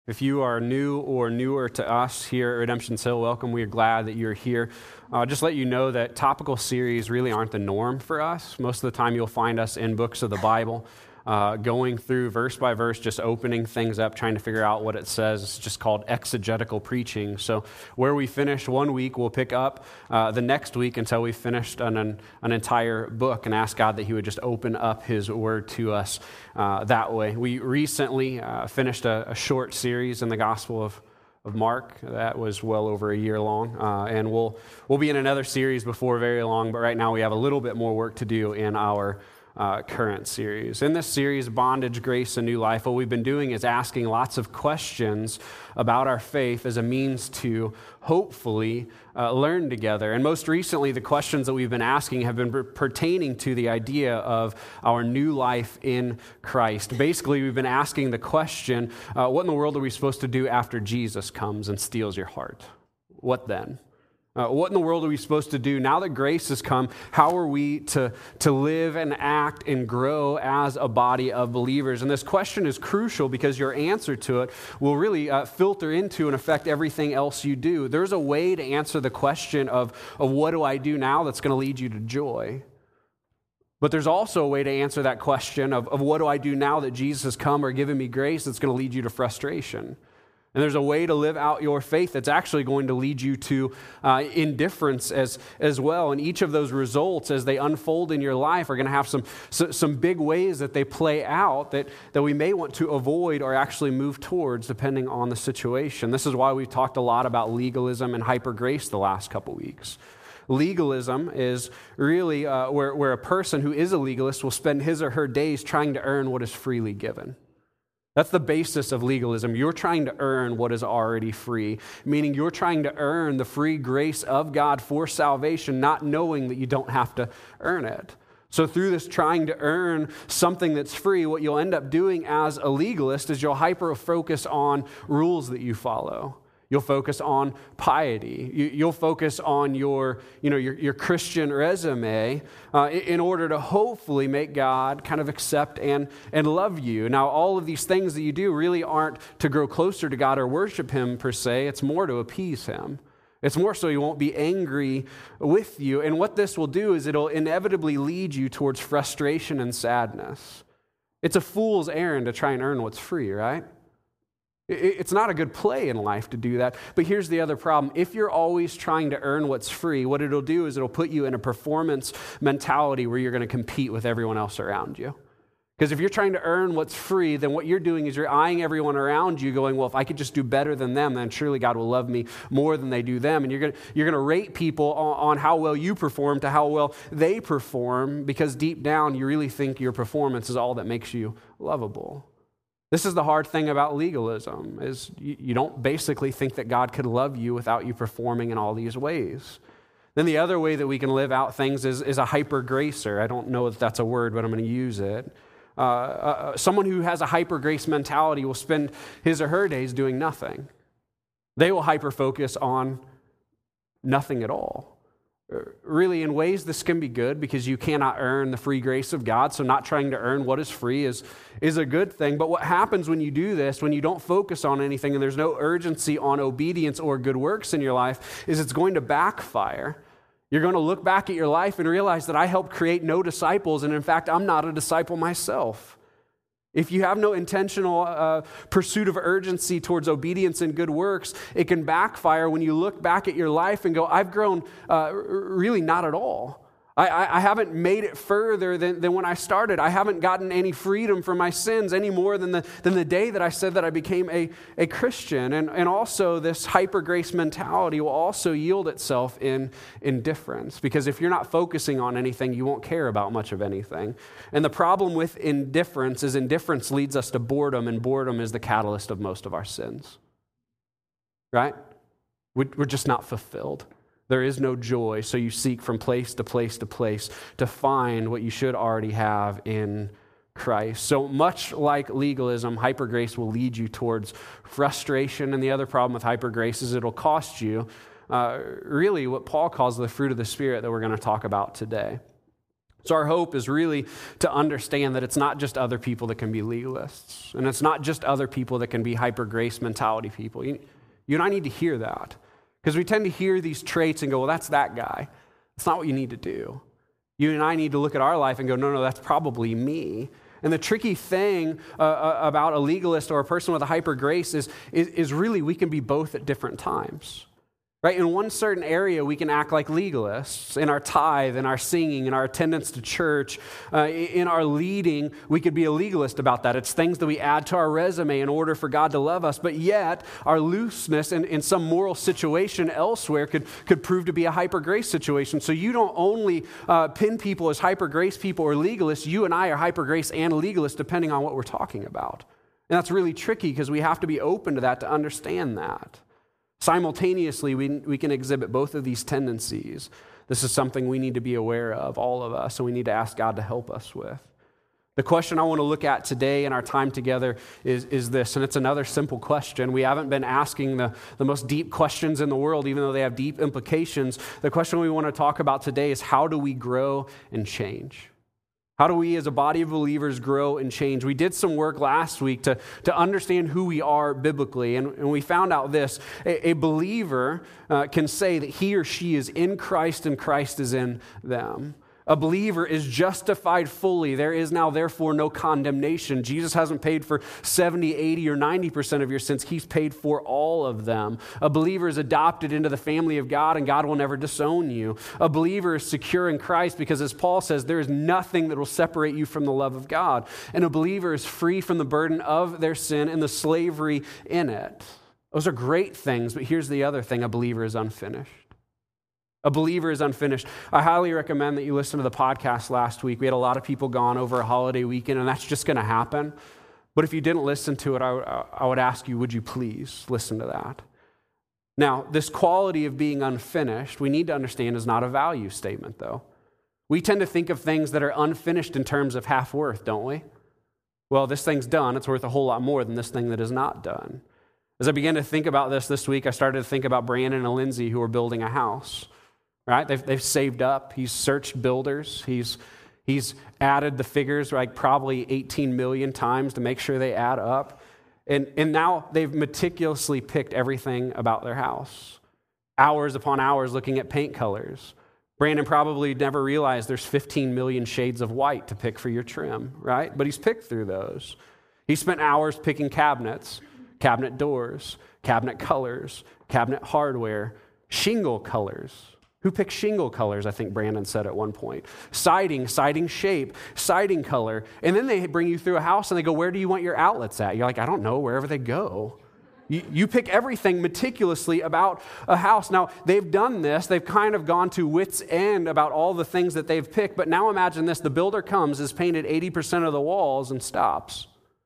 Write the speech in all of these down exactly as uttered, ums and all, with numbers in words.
If you are new or newer to us here at Redemption Hill, welcome. We are glad that you're here. Uh, just let you know that topical series really aren't the norm for us. Most of the time you'll find us in books of the Bible, uh, going through verse by verse, just opening things up, trying to figure out what it says. It's just called exegetical preaching. So where we finish one week, we'll pick up uh, the next week until we've finished an, an, an entire book and ask God that he would just open up his word to us uh, that way. We recently uh, finished a, a short series in the Gospel of of Mark. That was well over a year long, uh, and we'll we'll be in another series before very long, but right now we have a little bit more work to do in our uh, current series. In this series, Bondage, Grace, and New Life, what we've been doing is asking lots of questions about our faith as a means to hopefully uh, learn together. And most recently, the questions that we've been asking have been per- pertaining to the idea of our new life in Christ. Basically, we've been asking the question, uh, what in the world are we supposed to do after Jesus comes and steals your heart? What then? Uh, what in the world are we supposed to do now that grace has come? How are we to, to live and act and grow as a body of believers? And this question is crucial because your answer to it will really uh, filter into and affect everything else you do. There's a way to answer the question of, of what do I do now that's going to lead you to joy. But there's also a way to answer that question of, of what do I do now that Jesus has come or given me grace that's going to lead you to frustration. And there's a way to live out your faith that's actually going to lead you to uh, indifference as, as well. And each of those results, as they unfold in your life, are going to have some so, some big ways that they play out that, that we may want to avoid or actually move towards, depending on the situation. This is why we've talked a lot about legalism and hyper grace the last couple weeks. Legalism is really uh, where, where a person who is a legalist will spend his or her days trying to earn what is freely given. That's the basis of legalism. You're trying to earn what is already free, meaning you're trying to earn the free grace of God for salvation, not knowing that you don't have to earn it. So through this trying to earn something that's free, what you'll end up doing as a legalist is you'll hyper-focus on rules that you follow. You'll focus on piety. You'll focus on your, you know, your, your Christian resume uh, in order to hopefully make God kind of accept and, and love you. Now, all of these things that you do really aren't to grow closer to God or worship him per se. It's more to appease him. It's more so he won't be angry with you. And what this will do is it'll inevitably lead you towards frustration and sadness. It's a fool's errand to try and earn what's free, right? It's not a good play in life to do that. But here's the other problem. If you're always trying to earn what's free, what it'll do is it'll put you in a performance mentality where you're going to compete with everyone else around you. Because if you're trying to earn what's free, then what you're doing is you're eyeing everyone around you going, well, if I could just do better than them, then surely God will love me more than they do them. And you're going to, you're going to rate people on, on how well you perform to how well they perform, because deep down you really think your performance is all that makes you lovable. This is the hard thing about legalism, is you, you don't basically think that God could love you without you performing in all these ways. Then the other way that we can live out things is, is a hyper-gracer. I don't know if that's a word, but I'm going to use it. Uh, uh, someone who has a hyper-grace mentality will spend his or her days doing nothing. They will hyper-focus on nothing at all. Really, in ways, this can be good because you cannot earn the free grace of God, so not trying to earn what is free is, is a good thing. But what happens when you do this, when you don't focus on anything and there's no urgency on obedience or good works in your life, is it's going to backfire. You're going to look back at your life and realize that I helped create no disciples, and in fact, I'm not a disciple myself. If you have no intentional uh, pursuit of urgency towards obedience and good works, it can backfire when you look back at your life and go, I've grown uh, really not at all. I, I, I haven't made it further than, than when I started. I haven't gotten any freedom from my sins any more than the, than the day that I said that I became a, a Christian. And, and also this hyper-grace mentality will also yield itself in indifference. Because if you're not focusing on anything, you won't care about much of anything. And the problem with indifference is indifference leads us to boredom, and boredom is the catalyst of most of our sins. Right? We're just not fulfilled. There is no joy, so you seek from place to place to place to find what you should already have in Christ. So much like legalism, hypergrace will lead you towards frustration, and the other problem with hypergrace is it'll cost you uh, really what Paul calls the fruit of the Spirit that we're going to talk about today. So our hope is really to understand that it's not just other people that can be legalists, and it's not just other people that can be hyper-grace mentality people. You, you and I need to hear that, because we tend to hear these traits and go, well, that's that guy. That's not what you need to do. You and I need to look at our life and go, no, no, that's probably me. And the tricky thing uh, about a legalist or a person with a hyper-grace is, is, is really we can be both at different times. Right? In one certain area, we can act like legalists. In our tithe, in our singing, in our attendance to church, uh, in our leading, we could be a legalist about that. It's things that we add to our resume in order for God to love us. But yet, our looseness in, in some moral situation elsewhere could, could prove to be a hyper-grace situation. So you don't only uh, pin people as hyper-grace people or legalists. You and I are hyper-grace and legalist depending on what we're talking about. And that's really tricky because we have to be open to that to understand that. Simultaneously, we, we can exhibit both of these tendencies. This is something we need to be aware of, all of us, and we need to ask God to help us with. The question I want to look at today in our time together is, is this, and it's another simple question. We haven't been asking the, the most deep questions in the world, even though they have deep implications. The question we want to talk about today is, how do we grow and change? How do we as a body of believers grow and change? We did some work last week to, to understand who we are biblically, and, and we found out this. A, a believer uh, can say that he or she is in Christ and Christ is in them. A believer is justified fully. There is now, therefore, no condemnation. Jesus hasn't paid for seventy, eighty, or ninety percent of your sins. He's paid for all of them. A believer is adopted into the family of God, and God will never disown you. A believer is secure in Christ because, as Paul says, there is nothing that will separate you from the love of God. And a believer is free from the burden of their sin and the slavery in it. Those are great things, but here's the other thing. A believer is unfinished. A believer is unfinished. I highly recommend that you listen to the podcast last week. We had a lot of people gone over a holiday weekend, and that's just going to happen. But if you didn't listen to it, I, I would ask you, would you please listen to that? Now, this quality of being unfinished, we need to understand is not a value statement, though. We tend to think of things that are unfinished in terms of half worth, don't we? Well, this thing's done. It's worth a whole lot more than this thing that is not done. As I began to think about this this week, I started to think about Brandon and Lindsay, who are building a house. Right? They've, they've saved up. He's searched builders. He's, he's added the figures like probably eighteen million times to make sure they add up. And, and now they've meticulously picked everything about their house. Hours upon hours looking at paint colors. Brandon probably never realized there's fifteen million shades of white to pick for your trim, right? But he's picked through those. He spent hours picking cabinets, cabinet doors, cabinet colors, cabinet hardware, shingle colors. Who picks shingle colors, I think Brandon said at one point. Siding, siding shape, siding color. And then they bring you through a house and they go, where do you want your outlets at? You're like, I don't know, wherever they go. You, you pick everything meticulously about a house. Now, they've done this. They've kind of gone to wit's end about all the things that they've picked. But now imagine this. The builder comes, has painted eighty percent of the walls and stops.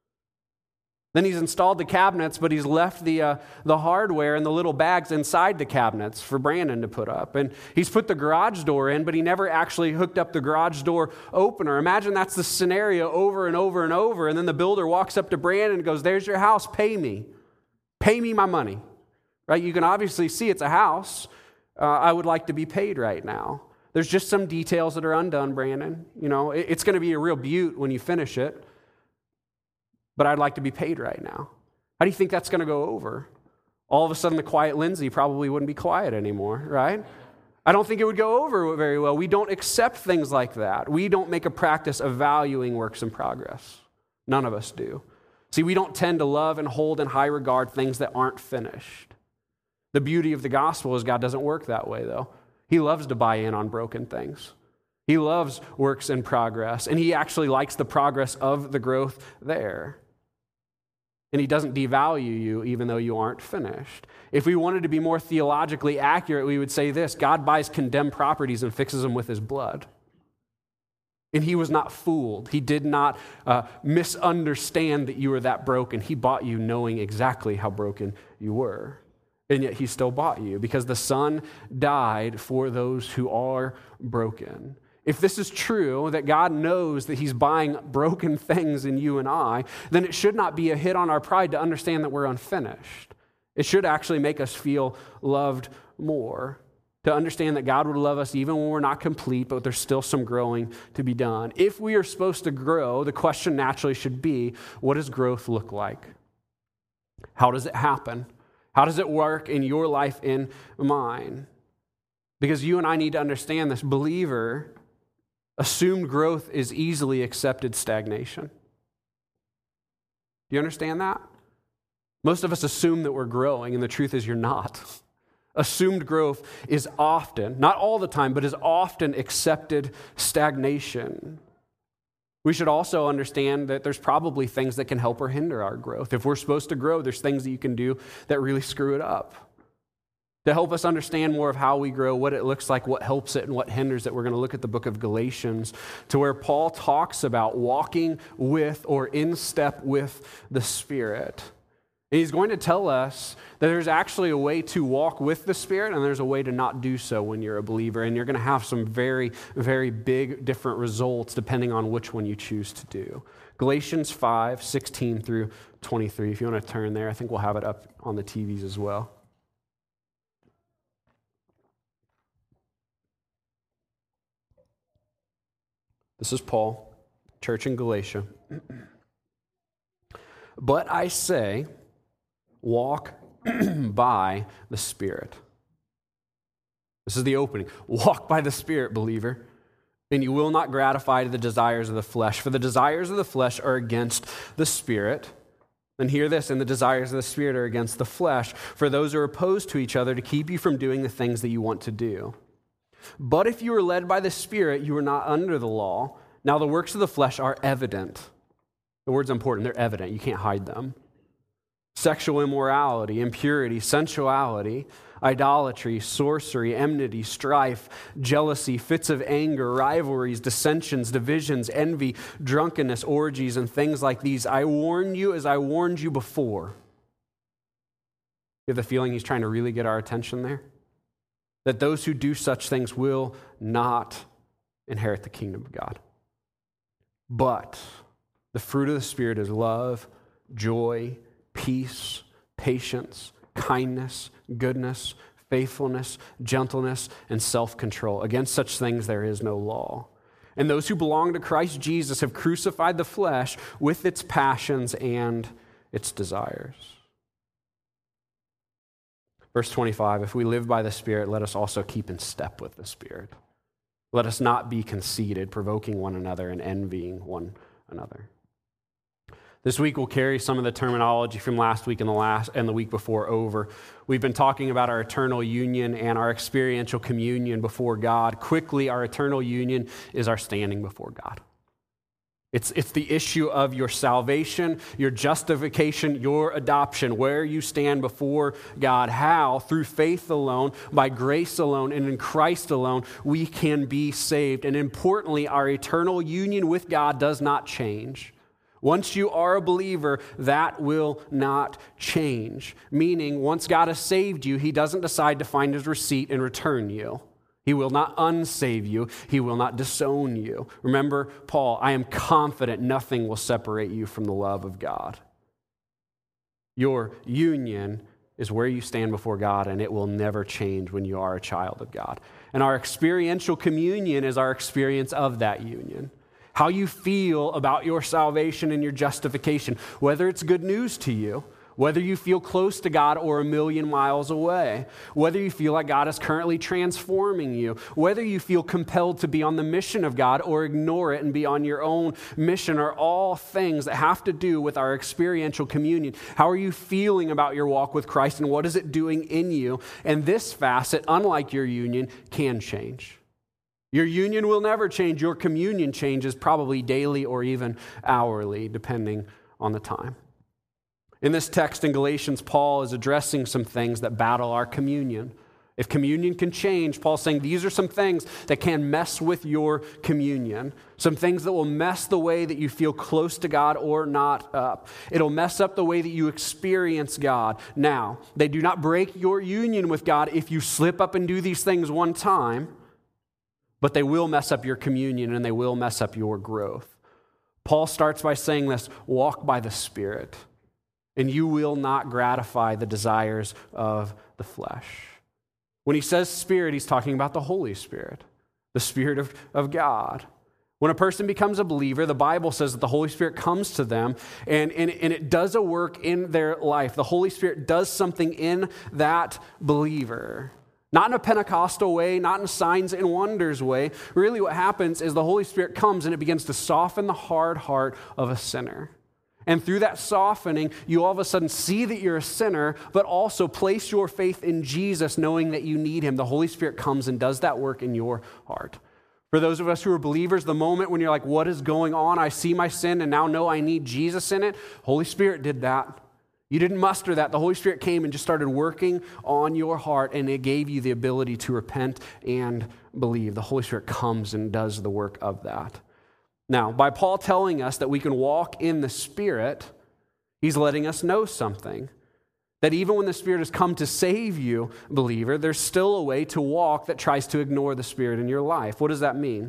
Then he's installed the cabinets, but he's left the uh, the hardware and the little bags inside the cabinets for Brandon to put up. And he's put the garage door in, but he never actually hooked up the garage door opener. Imagine that's the scenario over and over and over. And then the builder walks up to Brandon and goes, there's your house, pay me. Pay me my money. Right? You can obviously see it's a house. Uh, I would like to be paid right now. There's just some details that are undone, Brandon. You know, it, it's going to be a real beaut when you finish it. But I'd like to be paid right now. How do you think that's going to go over? All of a sudden, the quiet Lindsay probably wouldn't be quiet anymore, right? I don't think it would go over very well. We don't accept things like that. We don't make a practice of valuing works in progress. None of us do. See, we don't tend to love and hold in high regard things that aren't finished. The beauty of the gospel is God doesn't work that way, though. He loves to buy in on broken things. He loves works in progress, and he actually likes the progress of the growth there. And he doesn't devalue you even though you aren't finished. If we wanted to be more theologically accurate, we would say this: God buys condemned properties and fixes them with his blood. And he was not fooled. He did not uh, misunderstand that you were that broken. He bought you knowing exactly how broken you were. And yet he still bought you because the Son died for those who are broken. If this is true, that God knows that he's buying broken things in you and I, then it should not be a hit on our pride to understand that we're unfinished. It should actually make us feel loved more. to understand that God would love us even when we're not complete, but there's still some growing to be done. If we are supposed to grow, the question naturally should be, what does growth look like? How does it happen? How does it work in your life, in mine? Because you and I need to understand this. Believer, assumed growth is easily accepted stagnation. Do you understand that? Most of us assume that we're growing, and the truth is you're not. Assumed growth is often, not all the time, but is often accepted stagnation. We should also understand that there's probably things that can help or hinder our growth. If we're supposed to grow, there's things that you can do that really screw it up. To help us understand more of how we grow, what it looks like, what helps it, and what hinders it, we're going to look at the book of Galatians, to where Paul talks about walking with or in step with the Spirit. And he's going to tell us that there's actually a way to walk with the Spirit and there's a way to not do so when you're a believer. And you're going to have some very, very big different results depending on which one you choose to do. Galatians five, sixteen through twenty-three. If you want to turn there, I think we'll have it up on the T Vs as well. This is Paul, church in Galatia. But I say, walk by the Spirit. This is the opening. Walk by the Spirit, believer, and you will not gratify the desires of the flesh. For the desires of the flesh are against the Spirit. And hear this, and the desires of the Spirit are against the flesh. For those are opposed to each other to keep you from doing the things that you want to do. But if you are led by the Spirit, you are not under the law. Now the works of the flesh are evident. The word's important. They're evident. You can't hide them. Sexual immorality, impurity, sensuality, idolatry, sorcery, enmity, strife, jealousy, fits of anger, rivalries, dissensions, divisions, envy, drunkenness, orgies, and things like these. I warn you as I warned you before. You have the feeling he's trying to really get our attention there? That those who do such things will not inherit the kingdom of God. But the fruit of the Spirit is love, joy, peace, patience, kindness, goodness, faithfulness, gentleness, and self-control. Against such things there is no law. And those who belong to Christ Jesus have crucified the flesh with its passions and its desires. Verse twenty-five, if we live by the Spirit, let us also keep in step with the Spirit. Let us not be conceited, provoking one another and envying one another. This week we'll carry some of the terminology from last week and the last and the week before over. We've been talking about our eternal union and our experiential communion before God. Quickly, our eternal union is our standing before God. It's, it's the issue of your salvation, your justification, your adoption, where you stand before God. How? Through faith alone, by grace alone, and in Christ alone, we can be saved. And importantly, our eternal union with God does not change. Once you are a believer, that will not change. Meaning, once God has saved you, he doesn't decide to find his receipt and return you. He will not unsave you. He will not disown you. Remember, Paul, I am confident nothing will separate you from the love of God. Your union is where you stand before God, and it will never change when you are a child of God. And our experiential communion is our experience of that union. How you feel about your salvation and your justification, whether it's good news to you, whether you feel close to God or a million miles away, whether you feel like God is currently transforming you, whether you feel compelled to be on the mission of God or ignore it and be on your own mission, are all things that have to do with our experiential communion. How are you feeling about your walk with Christ, and what is it doing in you? And this facet, unlike your union, can change. Your union will never change. Your communion changes probably daily or even hourly, depending on the time. In this text in Galatians, Paul is addressing some things that battle our communion. If communion can change, Paul's saying these are some things that can mess with your communion. Some things that will mess the way that you feel close to God or not up. It'll mess up the way that you experience God. Now, they do not break your union with God if you slip up and do these things one time, but they will mess up your communion and they will mess up your growth. Paul starts by saying this, walk by the Spirit, and you will not gratify the desires of the flesh. When he says Spirit, he's talking about the Holy Spirit, the Spirit of, of God. When a person becomes a believer, the Bible says that the Holy Spirit comes to them and, and, and it does a work in their life. The Holy Spirit does something in that believer. Not in a Pentecostal way, not in signs and wonders way. Really what happens is the Holy Spirit comes and it begins to soften the hard heart of a sinner. And through that softening, you all of a sudden see that you're a sinner, but also place your faith in Jesus knowing that you need him. The Holy Spirit comes and does that work in your heart. For those of us who are believers, the moment when you're like, what is going on? I see my sin and now know I need Jesus in it. Holy Spirit did that. You didn't muster that. The Holy Spirit came and just started working on your heart and it gave you the ability to repent and believe. The Holy Spirit comes and does the work of that. Now, by Paul telling us that we can walk in the Spirit, he's letting us know something. That even when the Spirit has come to save you, believer, there's still a way to walk that tries to ignore the Spirit in your life. What does that mean?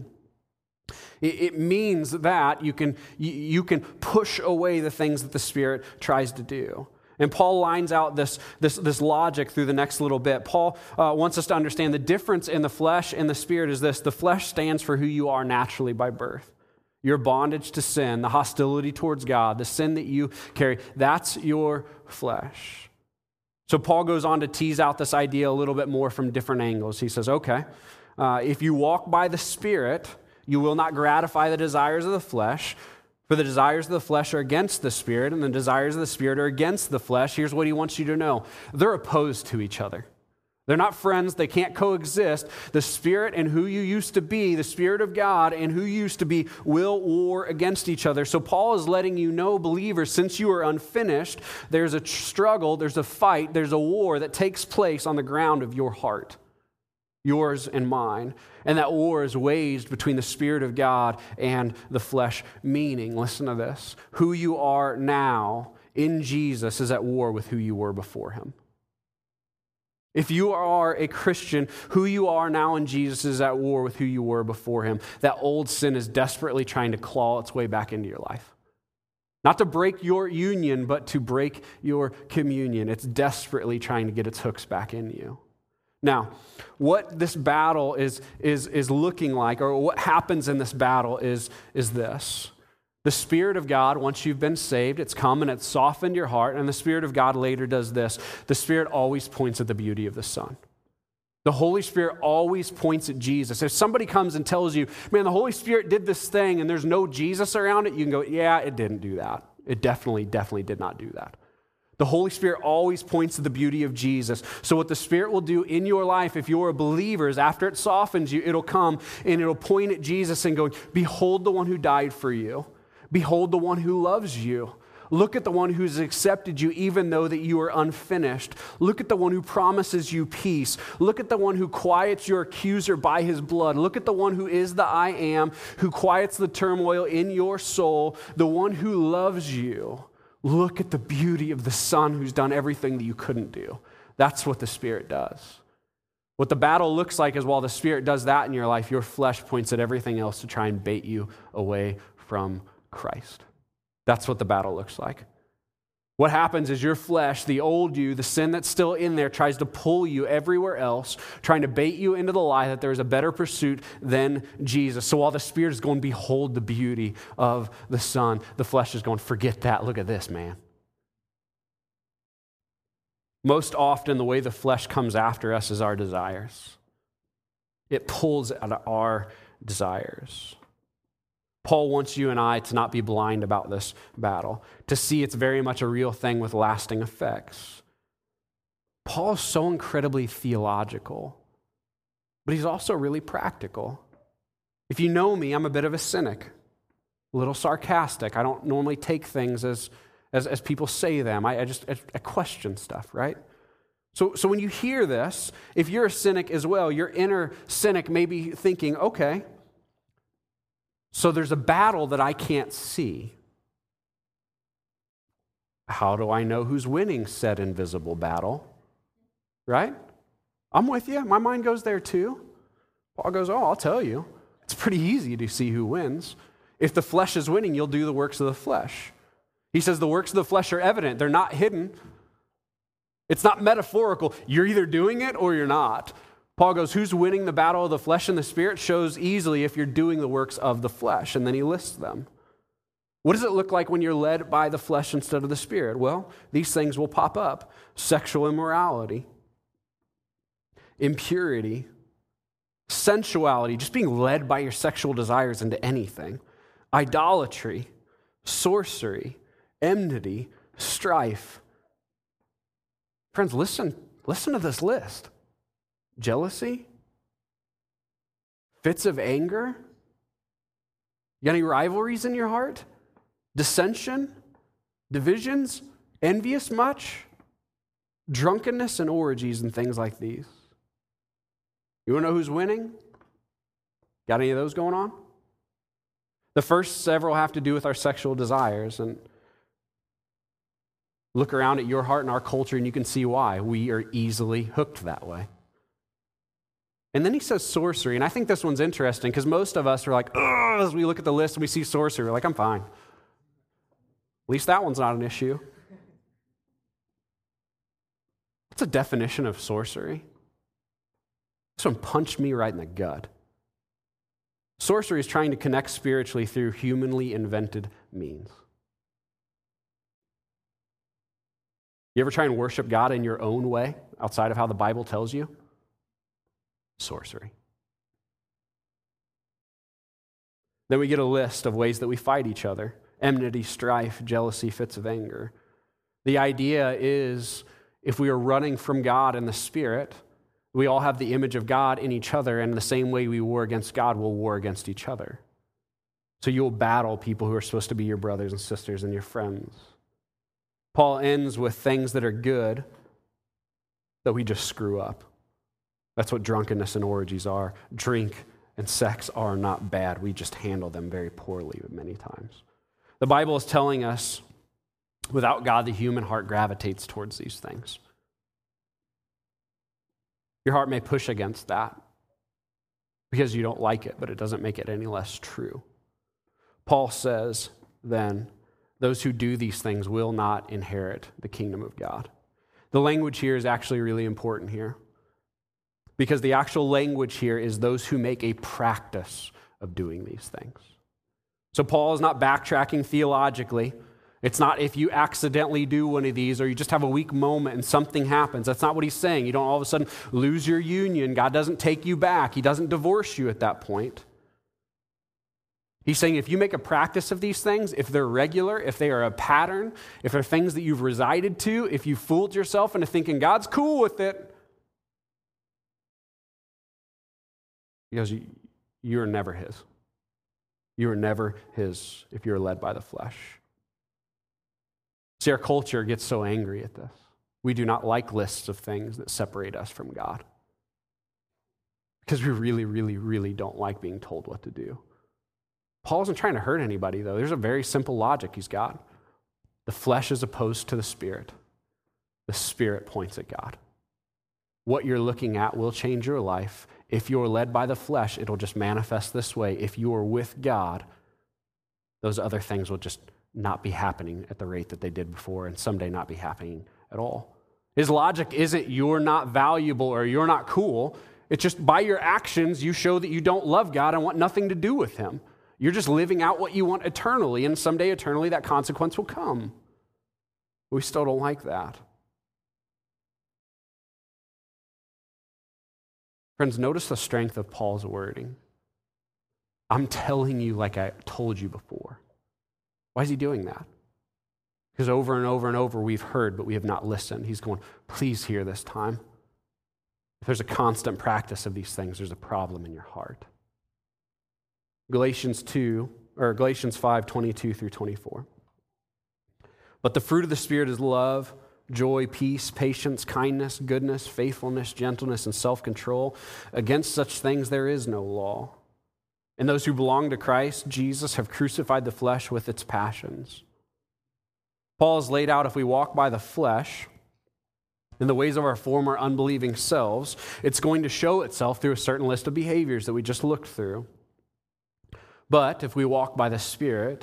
It, it means that you can, you, you can push away the things that the Spirit tries to do. And Paul lines out this, this, this logic through the next little bit. Paul uh, wants us to understand the difference in the flesh and the Spirit is this. The flesh stands for who you are naturally by birth. Your bondage to sin, the hostility towards God, the sin that you carry, that's your flesh. So Paul goes on to tease out this idea a little bit more from different angles. He says, okay, uh, if you walk by the Spirit, you will not gratify the desires of the flesh, for the desires of the flesh are against the Spirit, and the desires of the Spirit are against the flesh. Here's what he wants you to know. They're opposed to each other. They're not friends. They can't coexist. The Spirit and who you used to be, the Spirit of God and who you used to be, will war against each other. So Paul is letting you know, believers, since you are unfinished, there's a struggle, there's a fight, there's a war that takes place on the ground of your heart, yours and mine. And that war is waged between the Spirit of God and the flesh, meaning, listen to this, who you are now in Jesus is at war with who you were before him. If you are a Christian, who you are now in Jesus is at war with who you were before him. That old sin is desperately trying to claw its way back into your life. Not to break your union, but to break your communion. It's desperately trying to get its hooks back in you. Now, what this battle is, is, is looking like, or what happens in this battle is, is this. The Spirit of God, once you've been saved, it's come and it's softened your heart, and the Spirit of God later does this. The Spirit always points at the beauty of the Son. The Holy Spirit always points at Jesus. If somebody comes and tells you, man, the Holy Spirit did this thing and there's no Jesus around it, you can go, yeah, it didn't do that. It definitely, definitely did not do that. The Holy Spirit always points to the beauty of Jesus. So what the Spirit will do in your life, if you're a believer, is after it softens you, it'll come and it'll point at Jesus and go, behold the one who died for you. Behold the one who loves you. Look at the one who's accepted you even though that you are unfinished. Look at the one who promises you peace. Look at the one who quiets your accuser by his blood. Look at the one who is the I am, who quiets the turmoil in your soul, the one who loves you. Look at the beauty of the Son who's done everything that you couldn't do. That's what the Spirit does. What the battle looks like is while the Spirit does that in your life, your flesh points at everything else to try and bait you away from Christ. That's what the battle looks like. What happens is your flesh, the old you, the sin that's still in there, tries to pull you everywhere else, trying to bait you into the lie that there is a better pursuit than Jesus. So while the Spirit is going, behold the beauty of the Son, the flesh is going, forget that, look at this, man. Most often, the way the flesh comes after us is our desires. It pulls at our desires. Paul wants you and I to not be blind about this battle, to see it's very much a real thing with lasting effects. Paul is so incredibly theological, but he's also really practical. If you know me, I'm a bit of a cynic, a little sarcastic. I don't normally take things as, as, as people say them. I, I just I, I question stuff, right? So, so when you hear this, if you're a cynic as well, your inner cynic may be thinking, okay, so there's a battle that I can't see. How do I know who's winning said invisible battle? Right? I'm with you. My mind goes there too. Paul goes, oh, I'll tell you. It's pretty easy to see who wins. If the flesh is winning, you'll do the works of the flesh. He says the works of the flesh are evident. They're not hidden. It's not metaphorical. You're either doing it or you're not. Paul goes, who's winning the battle of the flesh and the spirit shows easily if you're doing the works of the flesh. And then he lists them. What does it look like when you're led by the flesh instead of the spirit? Well, these things will pop up. Sexual immorality, impurity, sensuality, just being led by your sexual desires into anything, idolatry, sorcery, enmity, strife. Friends, listen, listen to this list. Jealousy, fits of anger, you got any rivalries in your heart? Dissension, divisions, envious much, drunkenness and orgies and things like these. You want to know who's winning? Got any of those going on? The first several have to do with our sexual desires, and look around at your heart and our culture and you can see why. We are easily hooked that way. And then he says sorcery, and I think this one's interesting because most of us are like, ugh, as we look at the list and we see sorcery, we're like, I'm fine. At least that one's not an issue. What's the definition of sorcery? This one punched me right in the gut. Sorcery is trying to connect spiritually through humanly invented means. You ever try and worship God in your own way outside of how the Bible tells you? Sorcery. Then we get a list of ways that we fight each other. Enmity, strife, jealousy, fits of anger. The idea is if we are running from God in the Spirit, we all have the image of God in each other, and the same way we war against God, we'll war against each other. So you'll battle people who are supposed to be your brothers and sisters and your friends. Paul ends with things that are good that we just screw up. That's what drunkenness and orgies are. Drink and sex are not bad. We just handle them very poorly many times. The Bible is telling us, without God, the human heart gravitates towards these things. Your heart may push against that because you don't like it, but it doesn't make it any less true. Paul says, then, those who do these things will not inherit the kingdom of God. The language here is actually really important here, because the actual language here is those who make a practice of doing these things. So Paul is not backtracking theologically. It's not if you accidentally do one of these or you just have a weak moment and something happens. That's not what he's saying. You don't all of a sudden lose your union. God doesn't take you back. He doesn't divorce you at that point. He's saying if you make a practice of these things, if they're regular, if they are a pattern, if they're things that you've resided to, if you fooled yourself into thinking God's cool with it, because you, you're never his. You are never his if you're led by the flesh. See, our culture gets so angry at this. We do not like lists of things that separate us from God, because we really, really, really don't like being told what to do. Paul isn't trying to hurt anybody, though. There's a very simple logic he's got. The flesh is opposed to the Spirit. The Spirit points at God. What you're looking at will change your life. If you're led by the flesh, it'll just manifest this way. If you are with God, those other things will just not be happening at the rate that they did before, and someday not be happening at all. His logic isn't you're not valuable or you're not cool. It's just by your actions, you show that you don't love God and want nothing to do with him. You're just living out what you want eternally, and someday eternally that consequence will come. We still don't like that. Friends, notice the strength of Paul's wording. I'm telling you like I told you before. Why is he doing that? Because over and over and over we've heard, but we have not listened. He's going, please hear this time. If there's a constant practice of these things, there's a problem in your heart. Galatians two, or Galatians five, twenty-two through twenty-four. But the fruit of the Spirit is love, joy, peace, patience, kindness, goodness, faithfulness, gentleness, and self-control. Against such things there is no law. And those who belong to Christ Jesus have crucified the flesh with its passions. Paul has laid out if we walk by the flesh in the ways of our former unbelieving selves, it's going to show itself through a certain list of behaviors that we just looked through. But if we walk by the Spirit,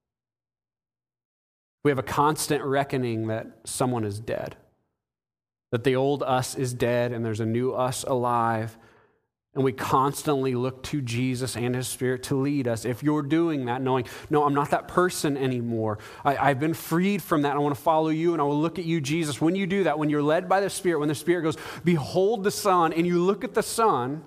we have a constant reckoning that someone is dead, that the old us is dead and there's a new us alive. And we constantly look to Jesus and his Spirit to lead us. If you're doing that, knowing, no, I'm not that person anymore. I, I've been freed from that. I want to follow you and I will look at you, Jesus. When you do that, when you're led by the Spirit, when the Spirit goes, behold the Son, and you look at the Son,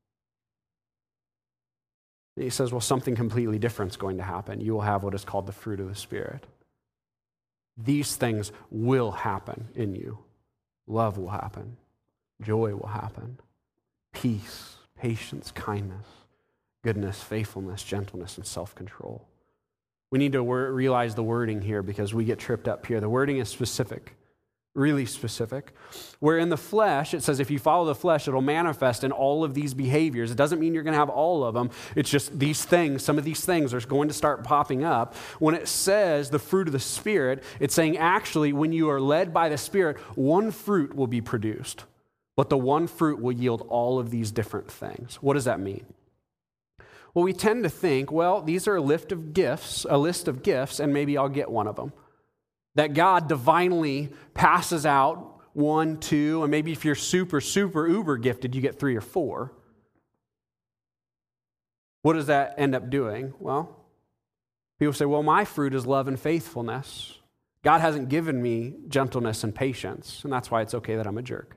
he says, well, something completely different is going to happen. You will have what is called the fruit of the Spirit. These things will happen in you. Love will happen. Joy will happen. Peace, patience, kindness, goodness, faithfulness, gentleness, and self-control. We need to wor- realize the wording here because we get tripped up here. The wording is specific, really specific. Where in the flesh, it says if you follow the flesh, it'll manifest in all of these behaviors. It doesn't mean you're going to have all of them. It's just these things, some of these things are going to start popping up. When it says the fruit of the Spirit, it's saying actually when you are led by the Spirit, one fruit will be produced. But the one fruit will yield all of these different things. What does that mean? Well, we tend to think, well, these are a list of gifts, a list of gifts, and maybe I'll get one of them. That God divinely passes out one, two, and maybe if you're super, super, uber gifted, you get three or four. What does that end up doing? Well, people say, well, my fruit is love and faithfulness. God hasn't given me gentleness and patience, and that's why it's okay that I'm a jerk.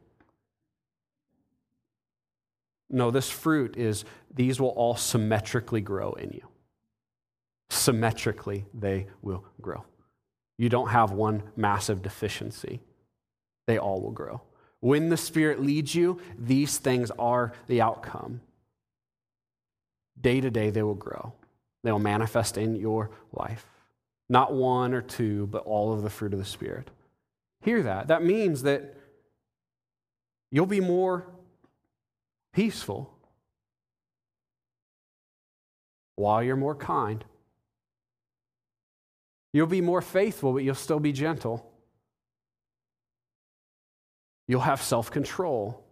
No, this fruit is, these will all symmetrically grow in you. Symmetrically, they will grow. You don't have one massive deficiency. They all will grow. When the Spirit leads you, these things are the outcome. Day to day, they will grow. They will manifest in your life. Not one or two, but all of the fruit of the Spirit. Hear that. That means that you'll be more peaceful while you're more kind. You'll be more faithful, but you'll still be gentle. You'll have self-control.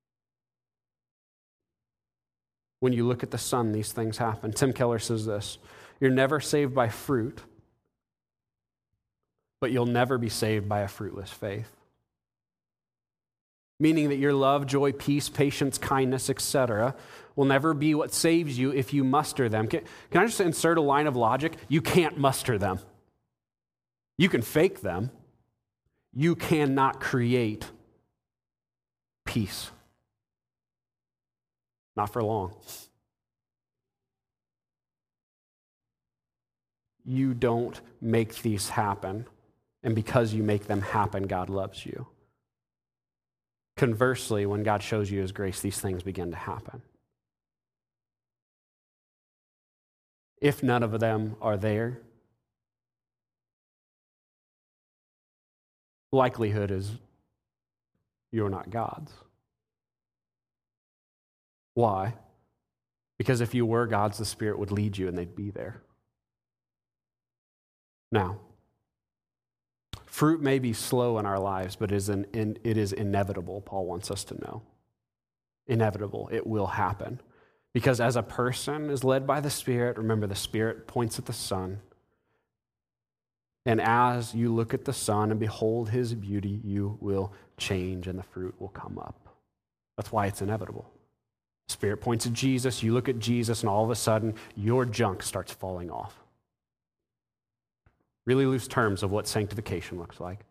When you look at the Son, these things happen. Tim Keller says this, you're never saved by fruit, but you'll never be saved by a fruitless faith. Meaning that your love, joy, peace, patience, kindness, et cetera will never be what saves you if you muster them. Can, can I just insert a line of logic? You can't muster them. You can fake them. You cannot create peace. Not for long. You don't make these happen, and because you make them happen, God loves you. Conversely, when God shows you his grace, these things begin to happen. If none of them are there, likelihood is you're not God's. Why? Because if you were God's, the Spirit would lead you and they'd be there. Now, fruit may be slow in our lives, but it is, an, it is inevitable, Paul wants us to know. Inevitable. It will happen. Because as a person is led by the Spirit, remember the Spirit points at the Son. And as you look at the Son and behold his beauty, you will change and the fruit will come up. That's why it's inevitable. Spirit points at Jesus, you look at Jesus, and all of a sudden, your junk starts falling off. Really loose terms of what sanctification looks like.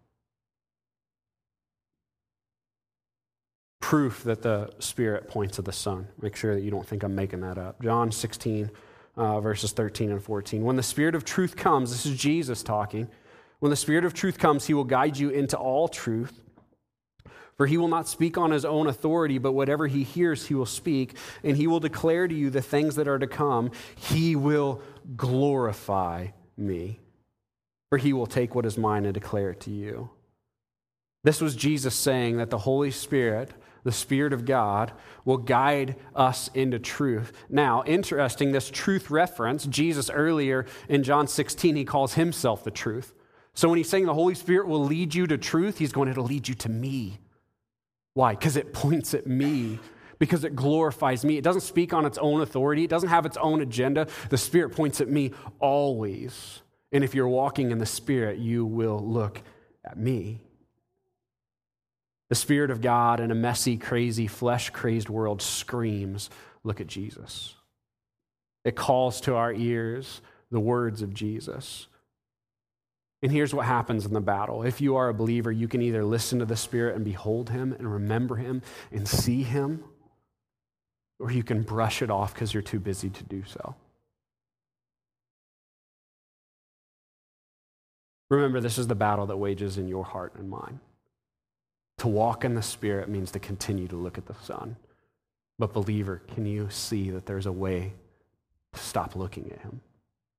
Proof that the Spirit points at the Son. Make sure that you don't think I'm making that up. John sixteen, uh, verses thirteen and fourteen. When the Spirit of truth comes, this is Jesus talking. When the Spirit of truth comes, he will guide you into all truth. For he will not speak on his own authority, but whatever he hears, he will speak, and he will declare to you the things that are to come. He will glorify me, for he will take what is mine and declare it to you. This was Jesus saying that the Holy Spirit, the Spirit of God, will guide us into truth. Now, interesting, this truth reference, Jesus earlier in John sixteen, he calls himself the truth. So when he's saying the Holy Spirit will lead you to truth, he's going, it'll lead you to me. Why? Because it points at me, because it glorifies me. It doesn't speak on its own authority. It doesn't have its own agenda. The Spirit points at me always. And if you're walking in the Spirit, you will look at me. The Spirit of God in a messy, crazy, flesh-crazed world screams, look at Jesus. It calls to our ears the words of Jesus. And here's what happens in the battle. If you are a believer, you can either listen to the Spirit and behold him and remember him and see him, or you can brush it off because you're too busy to do so. Remember, this is the battle that wages in your heart and mind. To walk in the Spirit means to continue to look at the Son. But believer, can you see that there's a way to stop looking at him?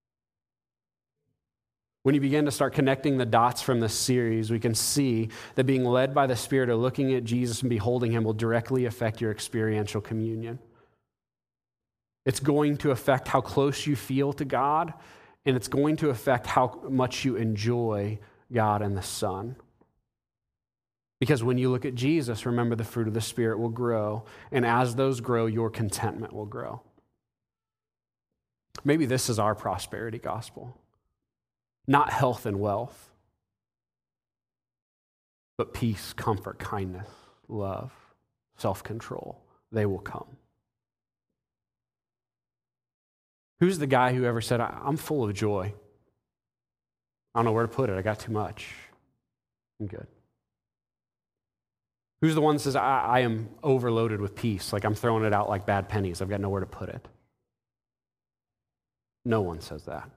When you begin to start connecting the dots from this series, we can see that being led by the Spirit or looking at Jesus and beholding him will directly affect your experiential communion. It's going to affect how close you feel to God, and it's going to affect how much you enjoy God and the Son. Because when you look at Jesus, remember the fruit of the Spirit will grow, and as those grow, your contentment will grow. Maybe this is our prosperity gospel. Not health and wealth, but peace, comfort, kindness, love, self-control. They will come. Who's the guy who ever said, I'm full of joy? I don't know where to put it. I got too much. I'm good. Who's the one that says, I, I am overloaded with peace, like I'm throwing it out like bad pennies. I've got nowhere to put it. No one says that.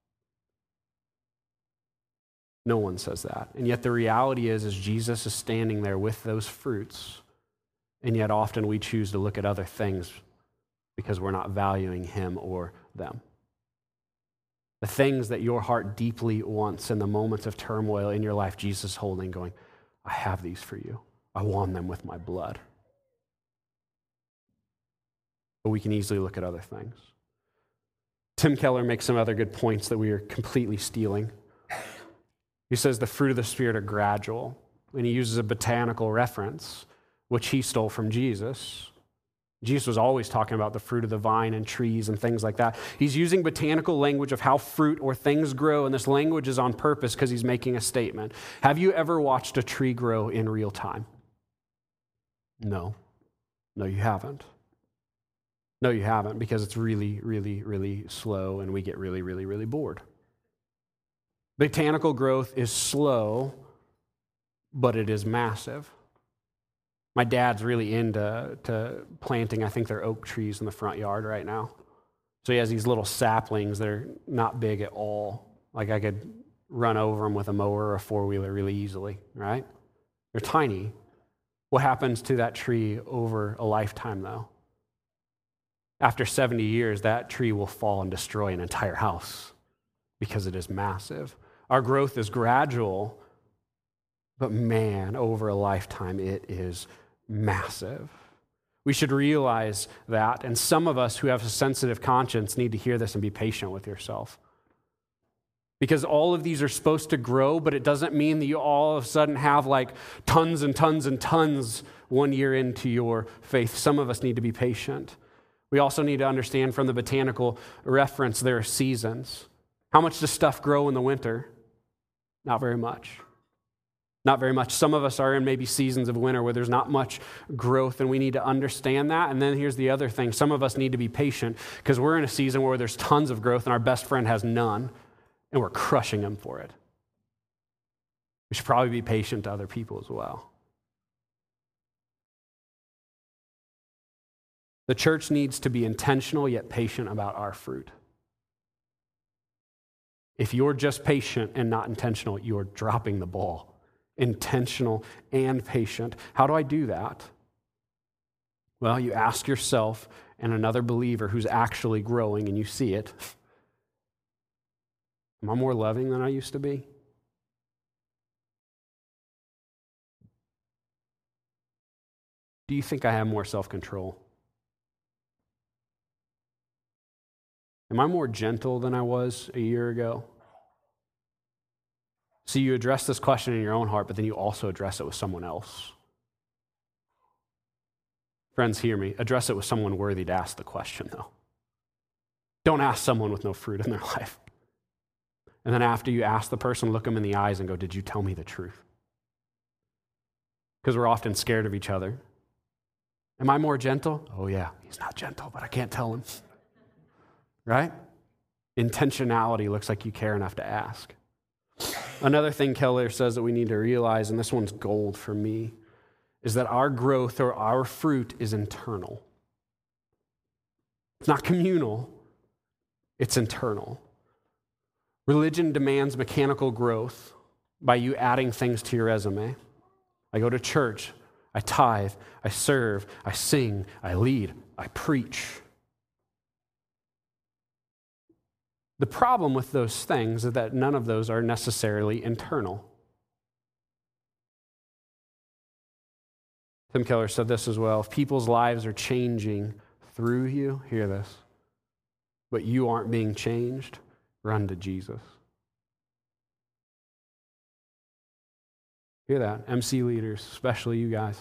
No one says that. And yet the reality is, is Jesus is standing there with those fruits, and yet often we choose to look at other things because we're not valuing him or them. The things that your heart deeply wants in the moments of turmoil in your life, Jesus is holding, going, I have these for you. I won them with my blood. But we can easily look at other things. Tim Keller makes some other good points that we are completely stealing. He says the fruit of the Spirit are gradual, and he uses a botanical reference, which he stole from Jesus. Jesus was always talking about the fruit of the vine and trees and things like that. He's using botanical language of how fruit or things grow, and this language is on purpose because he's making a statement. Have you ever watched a tree grow in real time? No. No, you haven't. No, you haven't, because it's really, really, really slow, and we get really, really, really bored. Botanical growth is slow, but it is massive. My dad's really into to planting, I think they're oak trees in the front yard right now. So he has these little saplings that are not big at all. Like I could run over them with a mower or a four-wheeler really easily, right? They're tiny. What happens to that tree over a lifetime, though? After seventy years, that tree will fall and destroy an entire house because it is massive. Our growth is gradual, but man, over a lifetime, it is massive. We should realize that, and some of us who have a sensitive conscience need to hear this and be patient with yourself. Because all of these are supposed to grow, but it doesn't mean that you all of a sudden have like tons and tons and tons one year into your faith. Some of us need to be patient. We also need to understand from the botanical reference there are seasons. How much does stuff grow in the winter? Not very much. Not very much. Some of us are in maybe seasons of winter where there's not much growth, and we need to understand that. And then here's the other thing. Some of us need to be patient because we're in a season where there's tons of growth and our best friend has none, and we're crushing him for it. We should probably be patient to other people as well. The church needs to be intentional yet patient about our fruit. If you're just patient and not intentional, you're dropping the ball. Intentional and patient. How do I do that? Well, you ask yourself and another believer who's actually growing, and you see it, am I more loving than I used to be? Do you think I have more self-control? Am I more gentle than I was a year ago? So you address this question in your own heart, but then you also address it with someone else. Friends, hear me. Address it with someone worthy to ask the question, though. Don't ask someone with no fruit in their life. And then after you ask the person, look them in the eyes and go, did you tell me the truth? because we're often scared of each other. Am I more gentle? Oh yeah, he's not gentle, but I can't tell him. Right? Intentionality looks like you care enough to ask. Another thing Keller says that we need to realize, and this one's gold for me, is that our growth or our fruit is internal. It's not communal, it's internal. Religion demands mechanical growth by you adding things to your resume. I go to church, I tithe, I serve, I sing, I lead, I preach. The problem with those things is that none of those are necessarily internal. Tim Keller said this as well. If people's lives are changing through you, hear this, but you aren't being changed, run to Jesus. Hear that? M C leaders, especially you guys.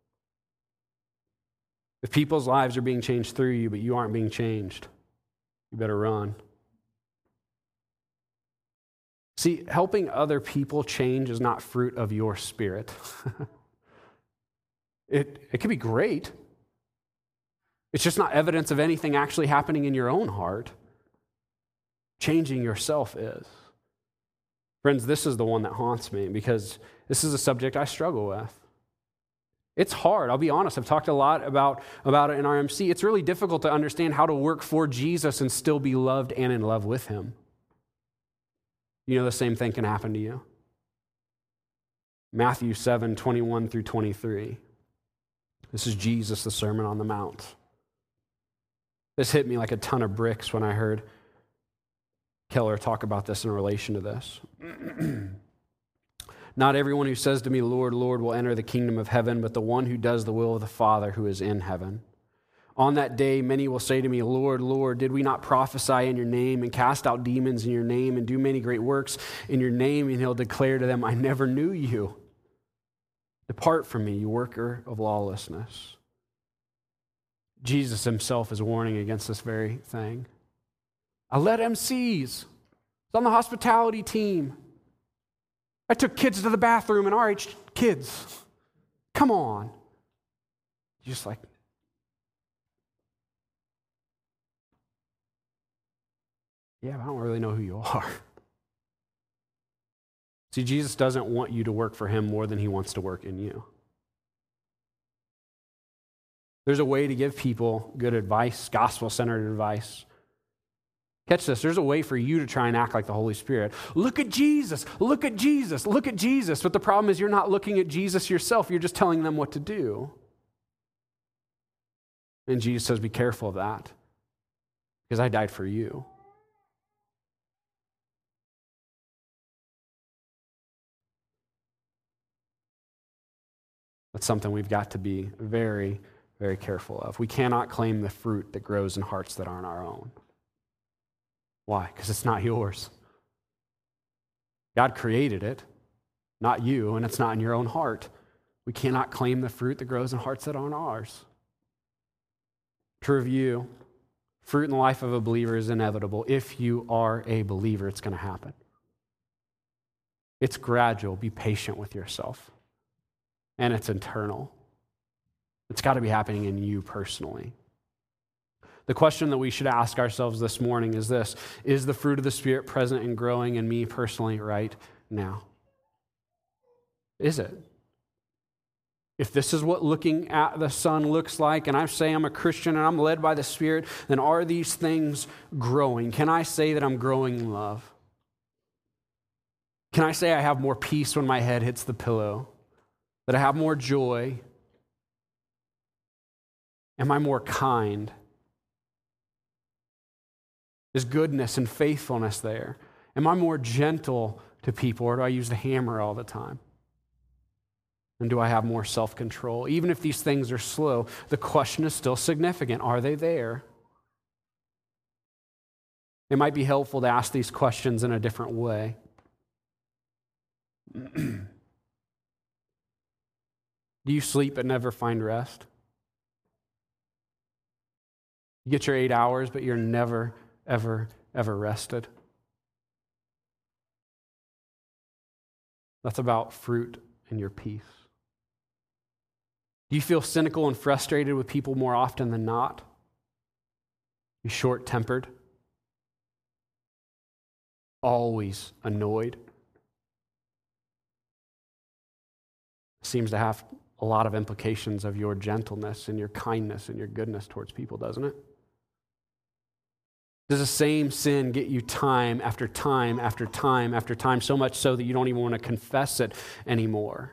If people's lives are being changed through you, but you aren't being changed, you better run. See, helping other people change is not fruit of your spirit. it, it can be great. It's just not evidence of anything actually happening in your own heart. Changing yourself is. Friends, this is the one that haunts me because this is a subject I struggle with. It's hard. I'll be honest. I've talked a lot about, about it in R M C. It's really difficult to understand how to work for Jesus and still be loved and in love with him. You know the same thing can happen to you. Matthew seven, twenty-one through twenty-three. This is Jesus, the Sermon on the Mount. This hit me like a ton of bricks when I heard Keller talk about this in relation to this. Not everyone who says to me, Lord, Lord, will enter the kingdom of heaven, but the one who does the will of the Father who is in heaven. On that day, many will say to me, Lord, Lord, did we not prophesy in your name and cast out demons in your name and do many great works in your name? And he'll declare to them, I never knew you. Depart from me, you worker of lawlessness. Jesus himself is warning against this very thing. I led M Cs. I was on the hospitality team. I took kids to the bathroom and R H kids. Come on. You're just like, yeah, but I don't really know who you are. See, Jesus doesn't want you to work for him more than he wants to work in you. There's a way to give people good advice, gospel-centered advice. Catch this. There's a way for you to try and act like the Holy Spirit. Look at Jesus. Look at Jesus. Look at Jesus. But the problem is you're not looking at Jesus yourself. You're just telling them what to do. And Jesus says, be careful of that because I died for you. That's something we've got to be very, very careful of. We cannot claim the fruit that grows in hearts that aren't our own. Why? Because it's not yours. God created it, not you, and it's not in your own heart. We cannot claim the fruit that grows in hearts that aren't ours. To review, fruit in the life of a believer is inevitable. If you are a believer, it's going to happen. It's gradual. Be patient with yourself. And it's internal. It's got to be happening in you personally. The question that we should ask ourselves this morning is this: is the fruit of the Spirit present and growing in me personally right now? Is it? If this is what looking at the Son looks like, and I say I'm a Christian and I'm led by the Spirit, then are these things growing? Can I say that I'm growing in love? Can I say I have more peace when my head hits the pillow? That I have more joy? Am I more kind? Is goodness and faithfulness there? Am I more gentle to people, or do I use the hammer all the time? And do I have more self-control? Even if these things are slow, the question is still significant. Are they there? It might be helpful to ask these questions in a different way. Do you sleep but never find rest? You get your eight hours, but you're never, ever, ever rested. That's about fruit in your peace. Do you feel cynical and frustrated with people more often than not? You short-tempered? Always annoyed? Seems to have a lot of implications of your gentleness and your kindness and your goodness towards people, doesn't it? Does the same sin get you time after time after time after time, so much so that you don't even want to confess it anymore?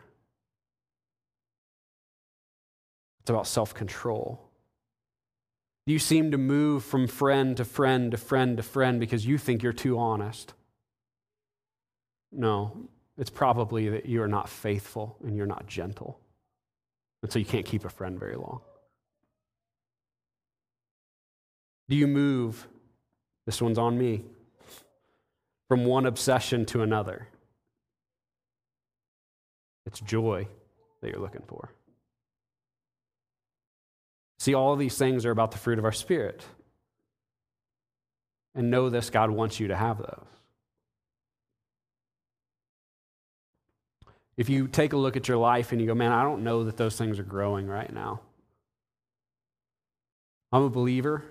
It's about self-control. Do you seem to move from friend to friend to friend to friend because you think you're too honest? No, it's probably that you are not faithful and you're not gentle. And so you can't keep a friend very long. Do you move, this one's on me, from one obsession to another? It's joy that you're looking for. See, all of these things are about the fruit of our Spirit. And know this, God wants you to have those. If you take a look at your life and you go, man, I don't know that those things are growing right now. I'm a believer.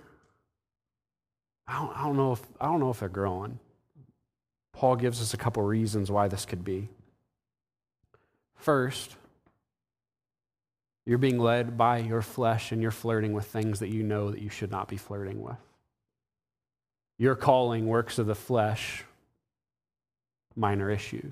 I don't, I don't know if I don't know if they're growing. Paul gives us a couple reasons why this could be. First, you're being led by your flesh and you're flirting with things that you know that you should not be flirting with. Your calling works of the flesh, minor issues.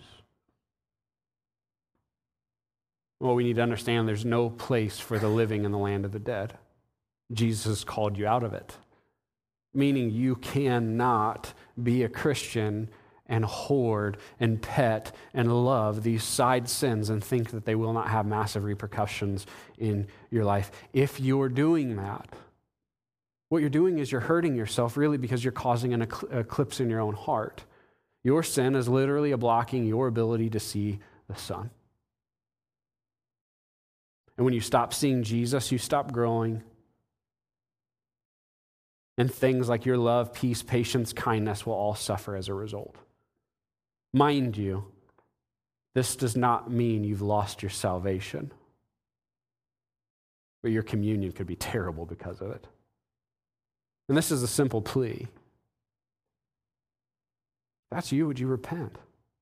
Well, we need to understand there's no place for the living in the land of the dead. Jesus has called you out of it. Meaning you cannot be a Christian and hoard and pet and love these side sins and think that they will not have massive repercussions in your life. If you're doing that, what you're doing is you're hurting yourself really because you're causing an eclipse in your own heart. Your sin is literally blocking your ability to see the sun. And when you stop seeing Jesus, you stop growing. And things like your love, peace, patience, kindness will all suffer as a result. Mind you, this does not mean you've lost your salvation. But your communion could be terrible because of it. And this is a simple plea. If that's you, would you repent?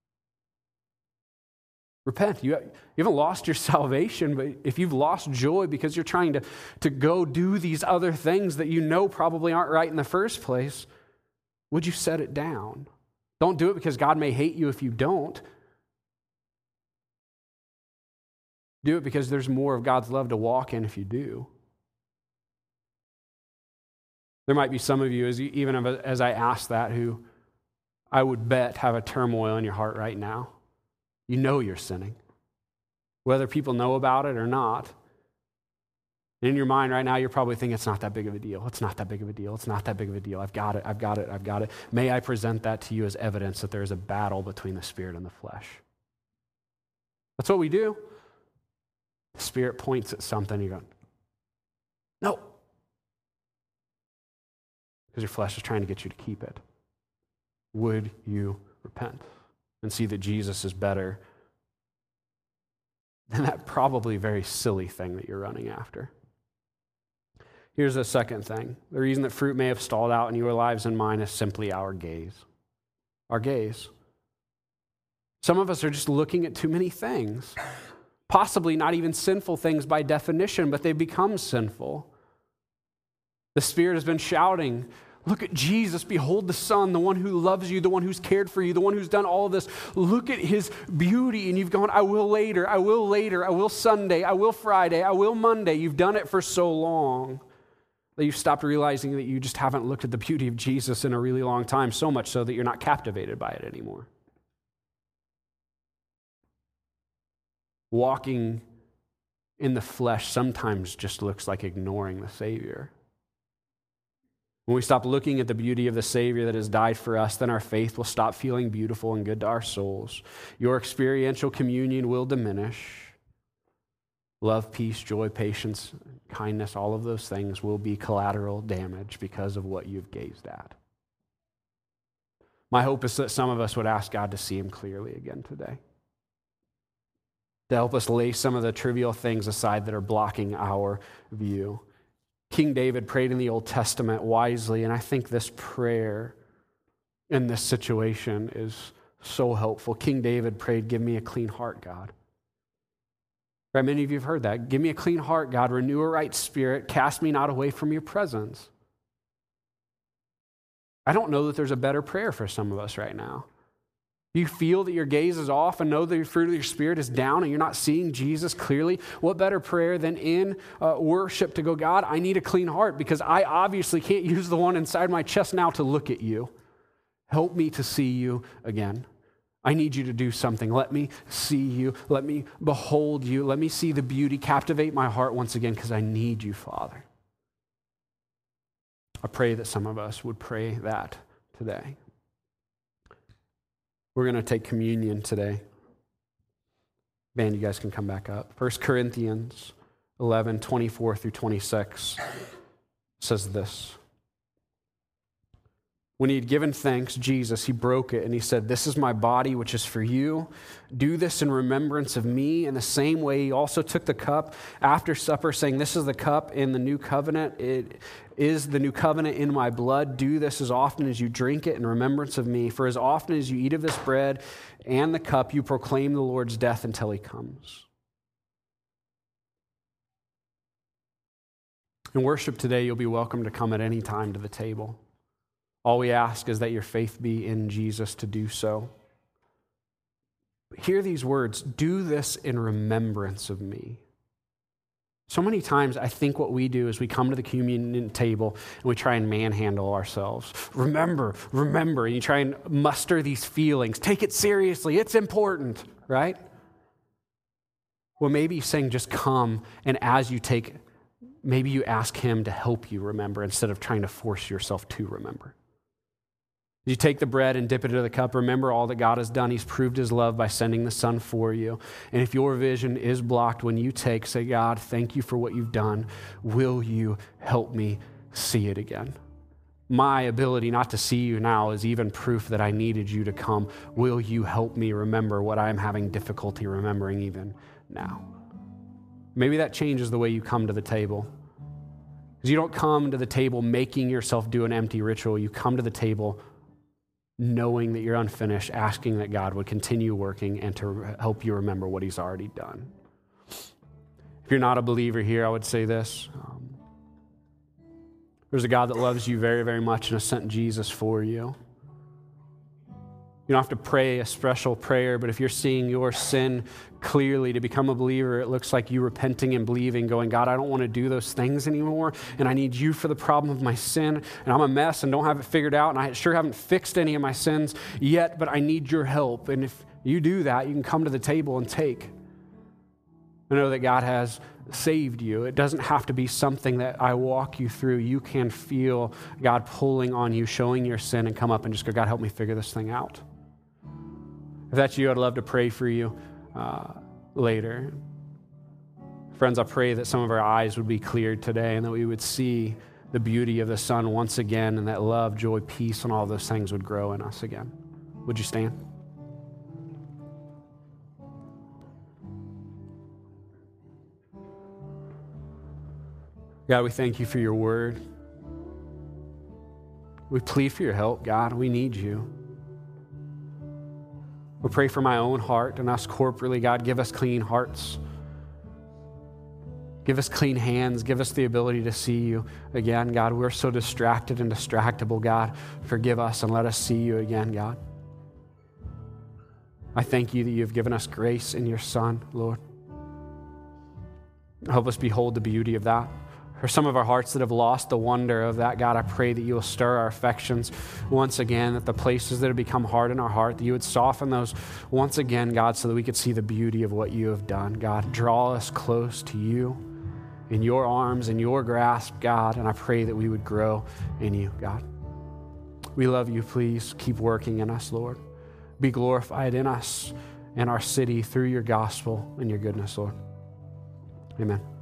Repent. You, you haven't lost your salvation, but if you've lost joy because you're trying to, to go do these other things that you know probably aren't right in the first place, would you set it down? Don't do it because God may hate you if you don't. Do it because there's more of God's love to walk in if you do. There might be some of you, as you, even as I ask that, who I would bet have a turmoil in your heart right now. You know you're sinning, whether people know about it or not. In your mind right now, you're probably thinking, it's not that big of a deal. It's not that big of a deal. It's not that big of a deal. I've got it. I've got it. I've got it. May I present that to you as evidence that there is a battle between the spirit and the flesh. That's what we do. The spirit points at something, you go, no. Because your flesh is trying to get you to keep it. Would you repent and see that Jesus is better than that probably very silly thing that you're running after? Here's a second thing. The reason that fruit may have stalled out in your lives and mine is simply our gaze. Our gaze. Some of us are just looking at too many things. Possibly not even sinful things by definition, but they become sinful. The Spirit has been shouting, look at Jesus, behold the Son, the one who loves you, the one who's cared for you, the one who's done all of this. Look at his beauty. And you've gone, I will later, I will later, I will Sunday, I will Friday, I will Monday. You've done it for so long that you've stopped realizing that you just haven't looked at the beauty of Jesus in a really long time, so much so that you're not captivated by it anymore. Walking in the flesh sometimes just looks like ignoring the Savior. When we stop looking at the beauty of the Savior that has died for us, then our faith will stop feeling beautiful and good to our souls. Your experiential communion will diminish. Love, peace, joy, patience, kindness, all of those things will be collateral damage because of what you've gazed at. My hope is that some of us would ask God to see him clearly again today. to help us lay some of the trivial things aside that are blocking our view. King David prayed in the Old Testament wisely, and I think this prayer in this situation is so helpful. King David prayed, "Give me a clean heart, God." Right? Many of you have heard that. "Give me a clean heart, God. Renew a right spirit. Cast me not away from your presence." I don't know that there's a better prayer for some of us right now. You feel that your gaze is off and know that your fruit of your spirit is down and you're not seeing Jesus clearly. What better prayer than in uh, worship to go, "God, I need a clean heart because I obviously can't use the one inside my chest now to look at you. Help me to see you again. I need you to do something. Let me see you. Let me behold you. Let me see the beauty. Captivate my heart once again because I need you, Father." I pray that some of us would pray that today. We're going to take communion today. Band, you guys can come back up. First Corinthians eleven, twenty-four through twenty-six says this. When he had given thanks, Jesus, he broke it and he said, "This is my body, which is for you. Do this in remembrance of me." In the same way, he also took the cup after supper, saying, "This is the cup in the new covenant. It is the new covenant in my blood. Do this as often as you drink it in remembrance of me. For as often as you eat of this bread and the cup, you proclaim the Lord's death until he comes." In worship today, you'll be welcome to come at any time to the table. All we ask is that your faith be in Jesus to do so. But hear these words, "Do this in remembrance of me." So many times I think what we do is we come to the communion table and we try and manhandle ourselves. Remember, remember, and you try and muster these feelings. Take it seriously, it's important, right? Well, maybe he's saying just come, and as you take, maybe you ask him to help you remember instead of trying to force yourself to remember. You take the bread and dip it into the cup. Remember all that God has done. He's proved his love by sending the Son for you. And if your vision is blocked when you take, say, "God, thank you for what you've done. Will you help me see it again? My ability not to see you now is even proof that I needed you to come. Will you help me remember what I'm having difficulty remembering even now?" Maybe that changes the way you come to the table. Because you don't come to the table making yourself do an empty ritual. You come to the table knowing that you're unfinished, asking that God would continue working and to help you remember what he's already done. If you're not a believer here, I would say this. Um, there's a God that loves you very, very much and has sent Jesus for you. You don't have to pray a special prayer, but if you're seeing your sin clearly to become a believer, it looks like you repenting and believing, going, "God, I don't want to do those things anymore, and I need you for the problem of my sin, and I'm a mess and don't have it figured out, and I sure haven't fixed any of my sins yet, but I need your help." And if you do that, you can come to the table and take. I know that God has saved you. It doesn't have to be something that I walk you through. You can feel God pulling on you, showing your sin, and come up and just go, "God, help me figure this thing out." If that's you, I'd love to pray for you uh, later. Friends, I pray that some of our eyes would be cleared today and that we would see the beauty of the Son once again, and that love, joy, peace, and all those things would grow in us again. Would you stand? God, we thank you for your word. We plead for your help, God. We need you. We pray for my own heart and us corporately. God, give us clean hearts. Give us clean hands. Give us the ability to see you again, God. We're so distracted and distractible, God. Forgive us and let us see you again, God. I thank you that you've given us grace in your Son, Lord. Help us behold the beauty of that. For some of our hearts that have lost the wonder of that, God, I pray that you will stir our affections once again, that the places that have become hard in our heart, that you would soften those once again, God, so that we could see the beauty of what you have done. God, draw us close to you in your arms, in your grasp, God, and I pray that we would grow in you, God. We love you. Please keep working in us, Lord. Be glorified in us and our city through your gospel and your goodness, Lord. Amen.